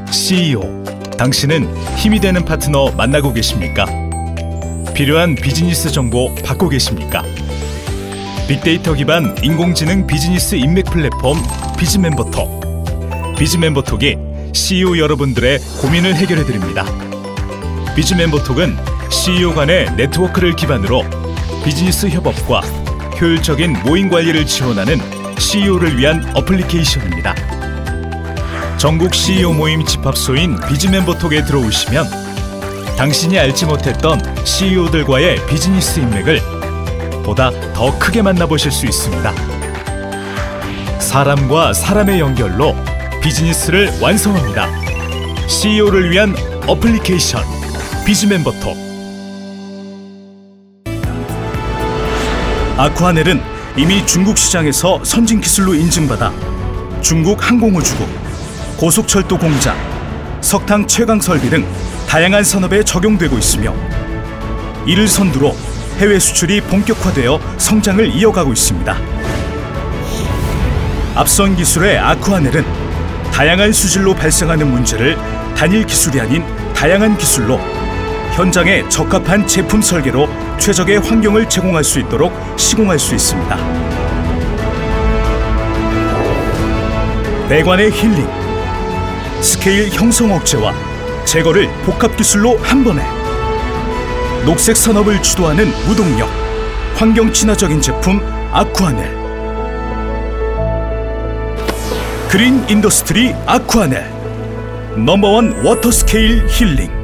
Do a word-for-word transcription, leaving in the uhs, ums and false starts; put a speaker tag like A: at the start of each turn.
A: 씨이오, 당신은 힘이 되는 파트너 만나고 계십니까? 필요한 비즈니스 정보 받고 계십니까? 빅데이터 기반 인공지능 비즈니스 인맥 플랫폼 비즈멤버톡. 비즈멤버톡이 씨이오 여러분들의 고민을 해결해드립니다. 비즈멤버톡은 씨이오 간의 네트워크를 기반으로 비즈니스 협업과 효율적인 모임 관리를 지원하는 씨이오를 위한 어플리케이션입니다. 전국 씨이오 모임 집합소인 비즈멤버톡에 들어오시면 당신이 알지 못했던 씨이오들과의 비즈니스 인맥을 보다 더 크게 만나보실 수 있습니다. 사람과 사람의 연결로 비즈니스를 완성합니다. 씨이오를 위한 어플리케이션 비즈멤버톡.
B: 아쿠아넬은 이미 중국 시장에서 선진 기술로 인증받아 중국 항공우주국, 고속철도 공장, 석탄 채광 설비 등 다양한 산업에 적용되고 있으며 이를 선두로 해외 수출이 본격화되어 성장을 이어가고 있습니다. 앞선 기술의 아쿠아넬은 다양한 수질로 발생하는 문제를 단일 기술이 아닌 다양한 기술로 현장에 적합한 제품 설계로 최적의 환경을 제공할 수 있도록 시공할 수 있습니다. 배관의 힐링, 스케일 형성 억제와 제거를 복합 기술로 한 번에, 녹색 산업을 주도하는 무동력, 환경 친화적인 제품 아쿠아넬. 그린 인더스트리 아쿠아넬, 넘버원 워터 스케일 힐링.